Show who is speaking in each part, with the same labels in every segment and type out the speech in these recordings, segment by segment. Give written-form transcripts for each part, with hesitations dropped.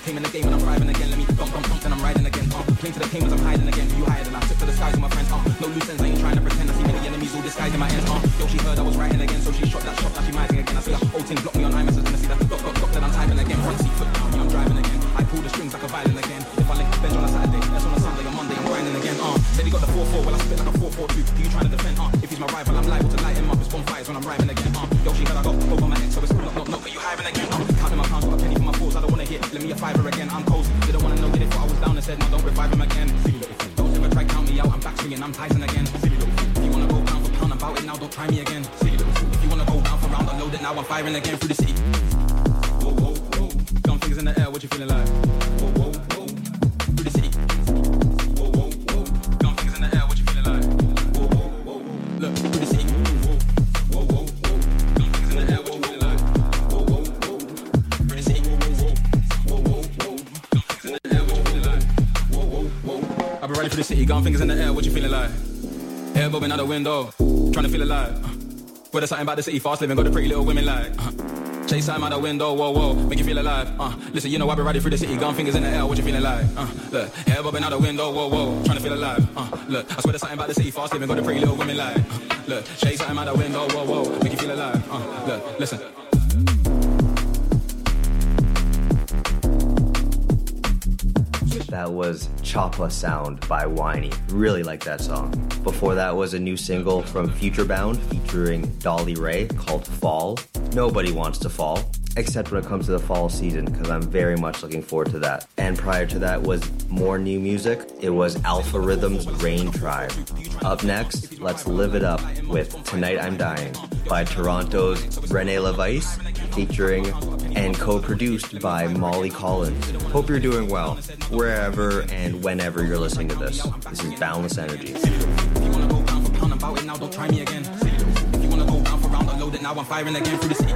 Speaker 1: came in the game when I'm thriving again. Let me bump, then I'm riding again. Cling to the pain as I'm hiding again. You higher than I tip to the skies with my friends. No loose ends, I ain't trying to pretend. I see many enemies all disguised in my ends. Yo, she heard I was writing again, so she shot that shot, now she mising again. I see the whole thing block me on iMessage, and I see that dot that I'm typing again. Front seat, foot down, yeah, I'm driving again. I pull the strings like a violin again. If I link bench on a Saturday, that's on a Sunday, on Monday, I'm grinding again. Said he got the 4-4, well I spit like a 4-4-2. Who you trying to defend? If he's my rival, I'm liable to light him up. It's bonfires when I'm rhyming again. Yo, she heard I got over my ex, so it's not, but you hiving again. Counting my pounds, got a penny for my balls. I don't wanna hit, let me a fiver again. I'm cozy, they don't wanna know, did it thought I was down and said, no, don't revive him again. Don't ever try count me out, I'm back swinging, I'm Tyson again. If you wanna go pound for pound about it now, don't try me again. If you wanna go round for round, unload it now, I'm firing again through the city. Whoa, whoa, whoa. Gun fingers in the air, what you feeling like? Whoa, whoa, whoa. Through the city. Whoa, whoa, whoa. Gun fingers in the air, what you feeling like? Whoa, whoa, whoa. Look, through the city. Whoa, whoa, whoa. Gun fingers in the air, what you feeling like? Whoa, whoa, whoa. Through the city. Whoa, whoa, whoa. Gun fingers in the air, what you feeling like? Whoa, whoa, whoa. I've been riding through the city, gun fingers in the air, what you feeling like? Hair bobbing out the window, trying to feel alive. Whether something about the city, fast living, got the pretty little women like. Chase time out the window, whoa, whoa, make you feel alive. Listen, you know I've been riding through the city, gun fingers in the air, what you feeling like? Look, hair bobbing out the window, whoa, whoa, trying to feel alive. Look, I swear there's something about the city, fast living, got the pretty little women like. Look, chase time out the window, whoa, whoa, make you feel alive. Look, listen.
Speaker 2: That was Choppa Sound by Whiny. Really like that song. Before that was a new single from Futurebound featuring Dolly Ray called Fall. Nobody wants to fall, except when it comes to the fall season, because I'm very much looking forward to that. And prior to that was more new music. It was Alpha Rhythm's Rain Tribe. Up next, let's live it up with Tonight I'm Dying by Toronto's Renee LaVice, featuring and co-produced by Molly Collins. Hope you're doing well, wherever and whenever you're listening to this. This is Boundless Energy.
Speaker 1: If you wanna go pound for pound about it now, don't try me again. If you wanna go round for round, unload it now, I'm firing again through the city.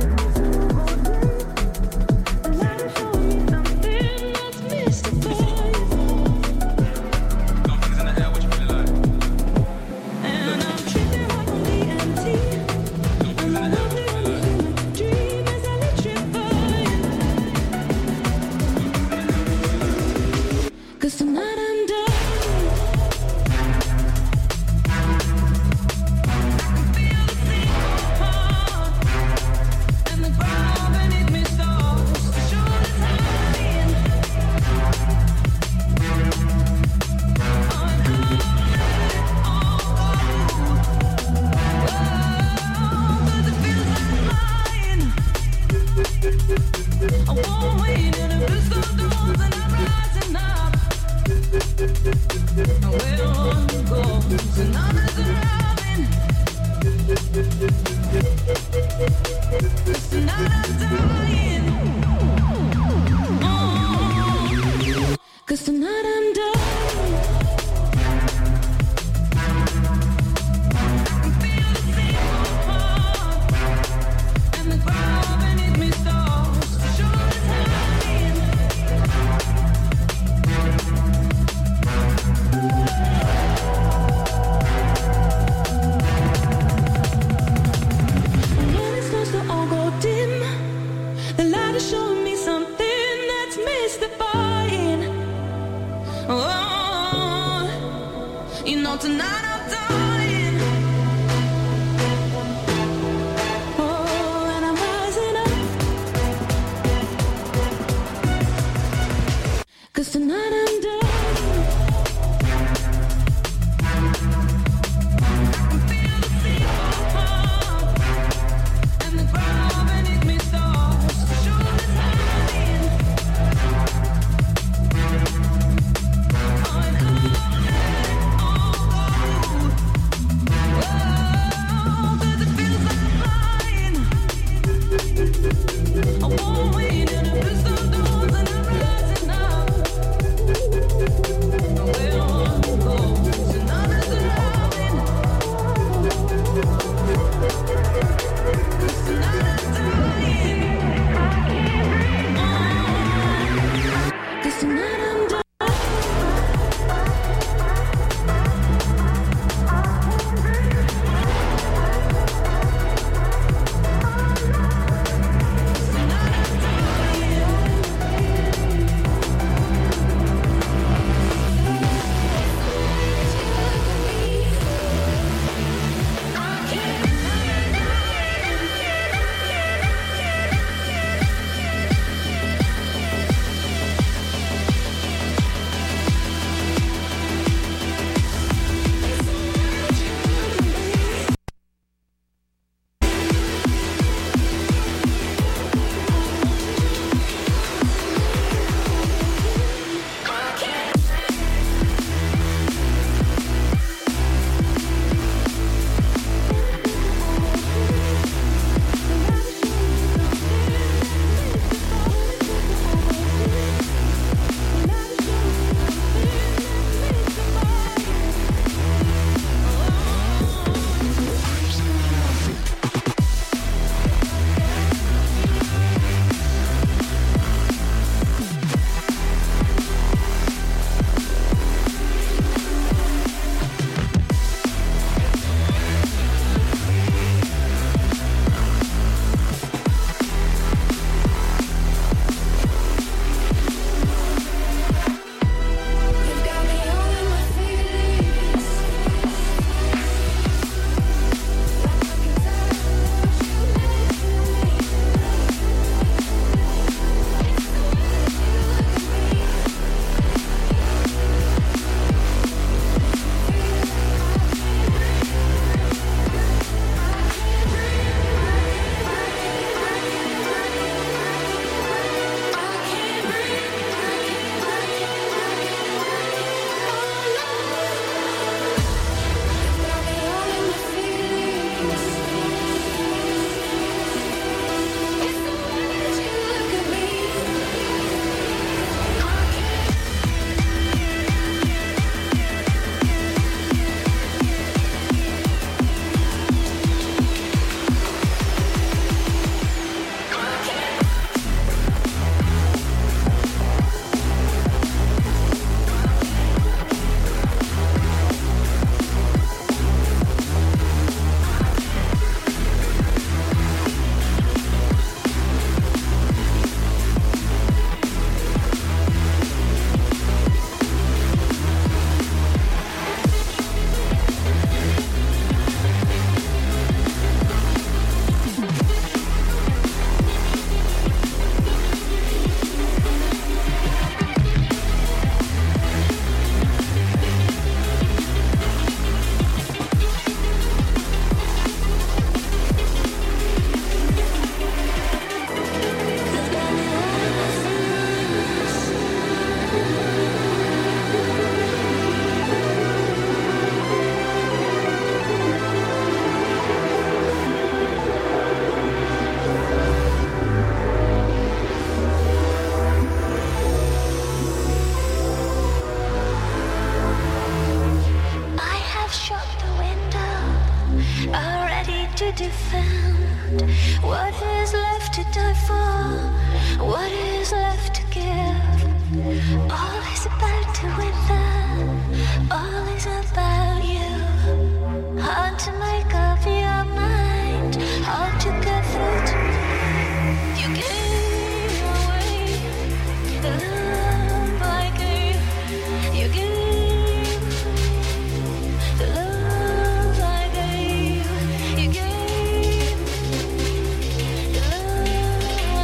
Speaker 3: to die for? What is left to give? All is about to wither. All is about you. Hard to make up your mind. Hard to get through to me. You gave away the love I gave. You gave the love I gave. You gave the love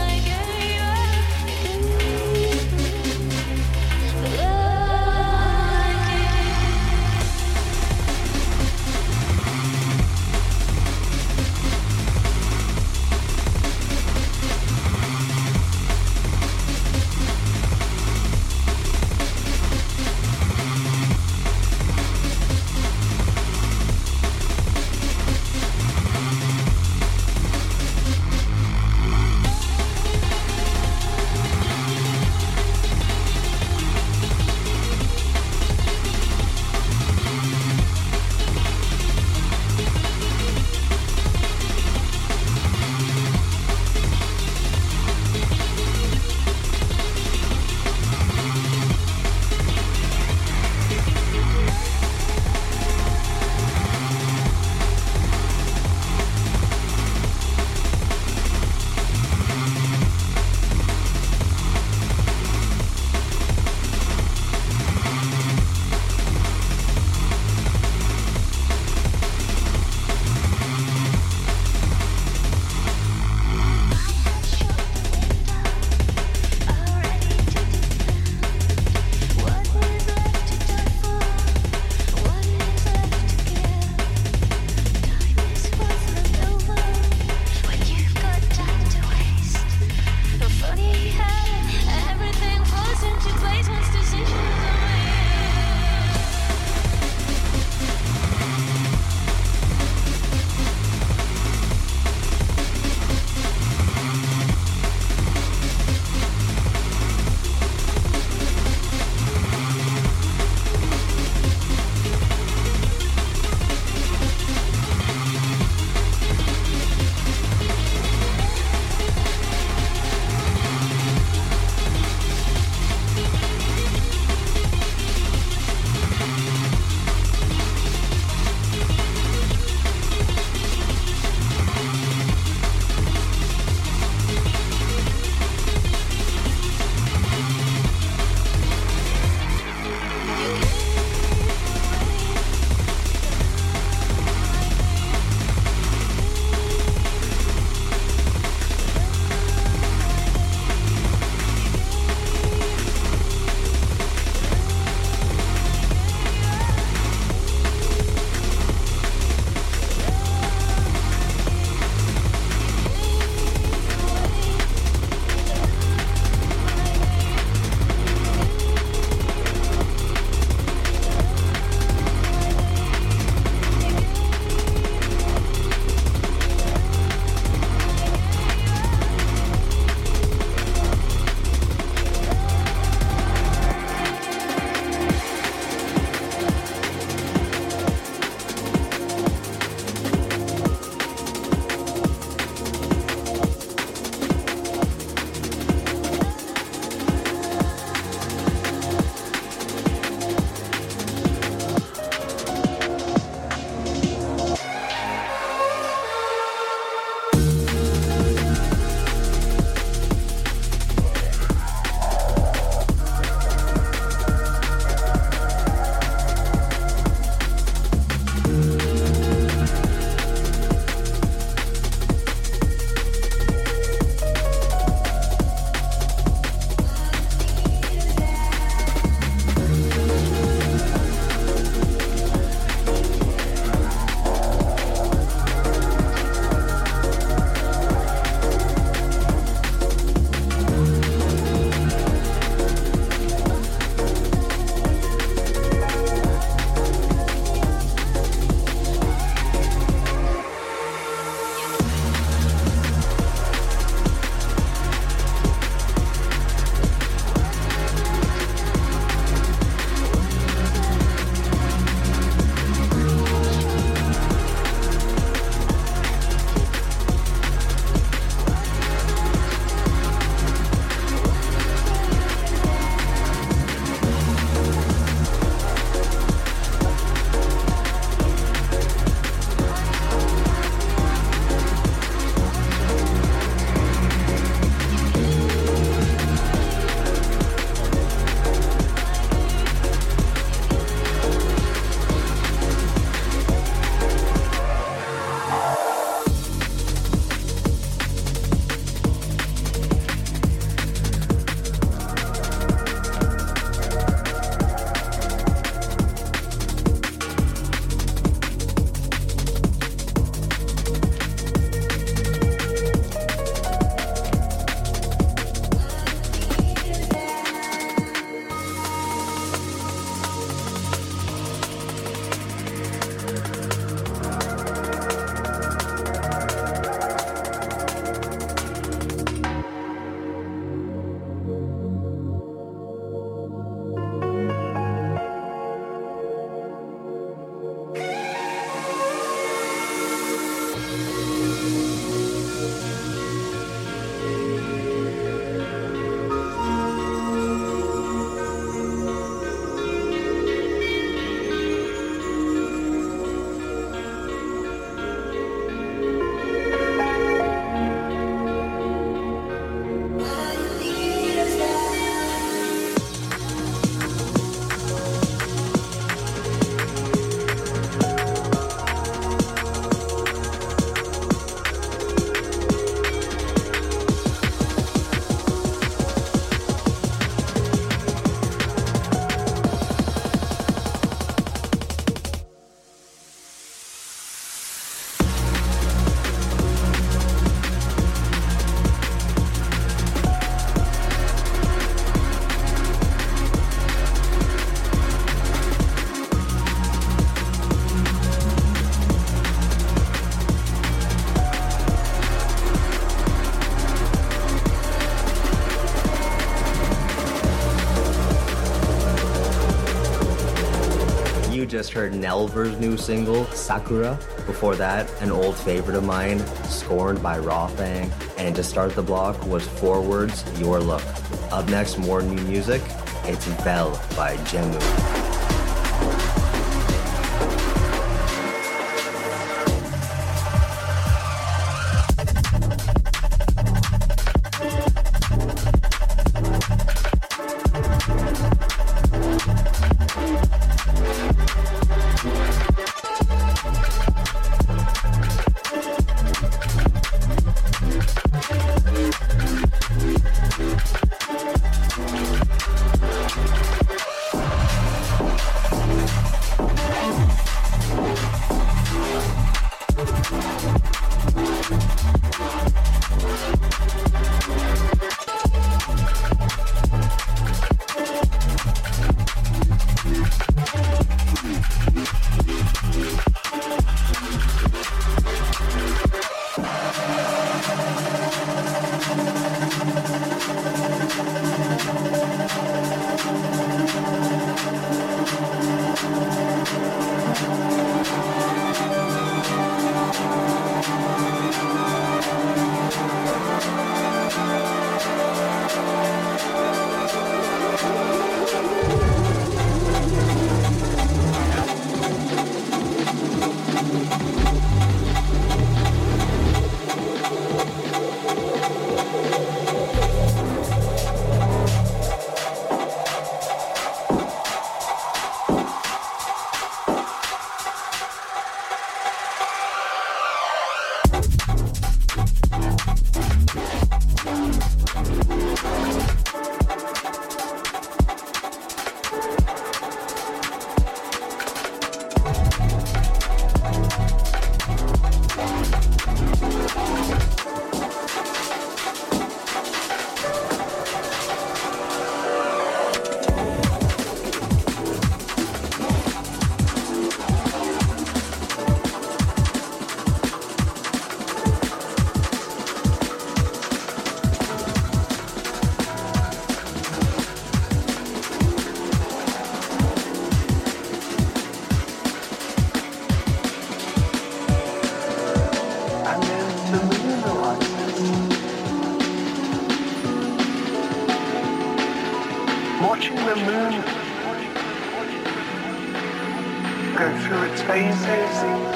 Speaker 2: you just heard Nelver's new single, Sakura. Before that, an old favorite of mine, Scorned by Rawfang. And to start the block was Forwards, Your Look. Up next, more new music. It's Bell by Jemu.
Speaker 4: Watching the moon go through its phases,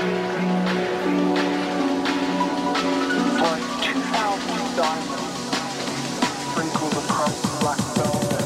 Speaker 4: like 2,000 diamonds sprinkled across the black velvet.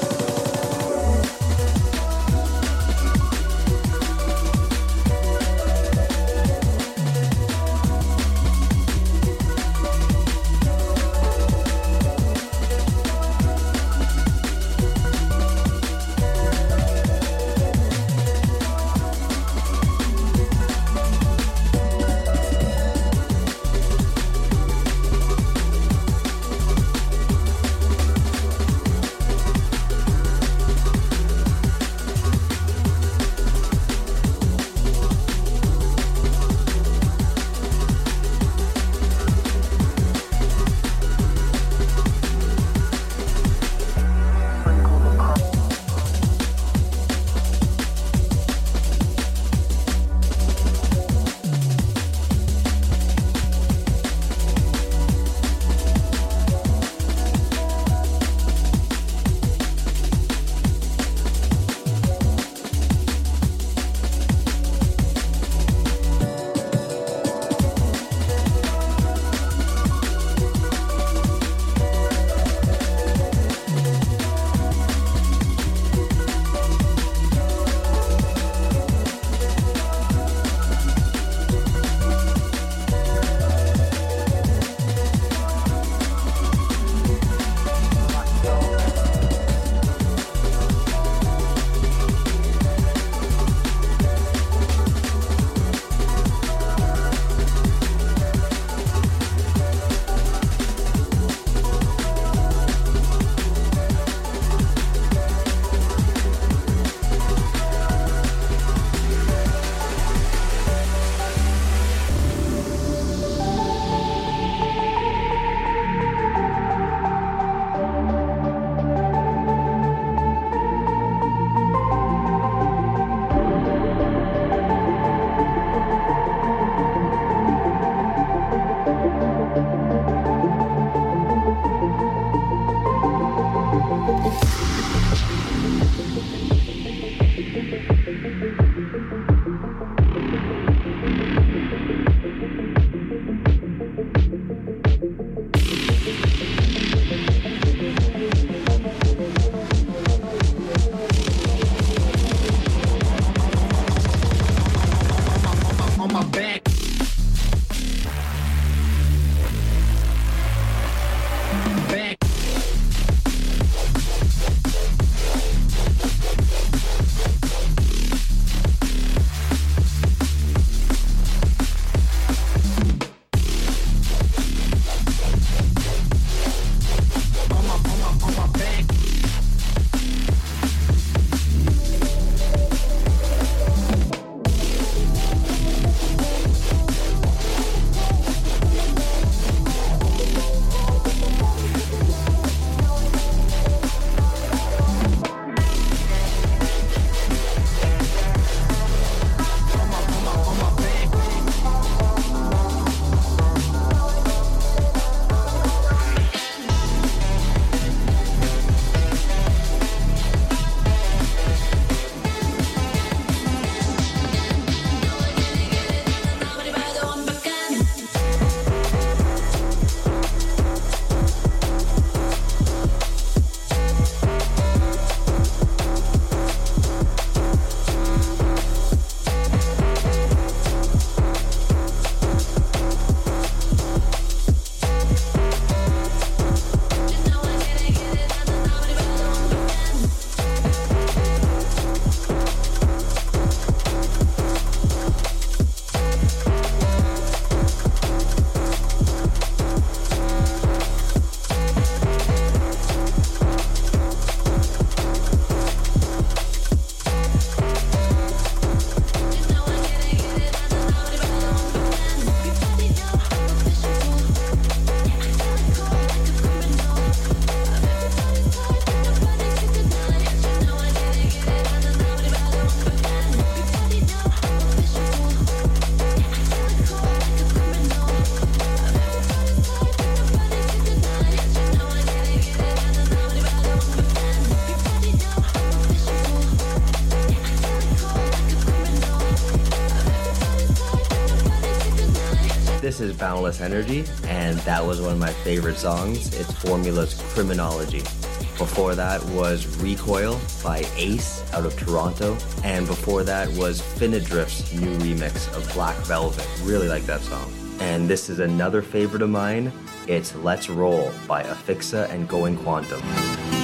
Speaker 2: Boundless Energy, and that was one of my favorite songs. It's Formula's Criminology. Before that was Recoil by Ace out of Toronto, and before that was Finadrift's new remix of Black Velvet. Really like that song. And this is another favorite of mine. It's Let's Roll by Afixa and Going Quantum.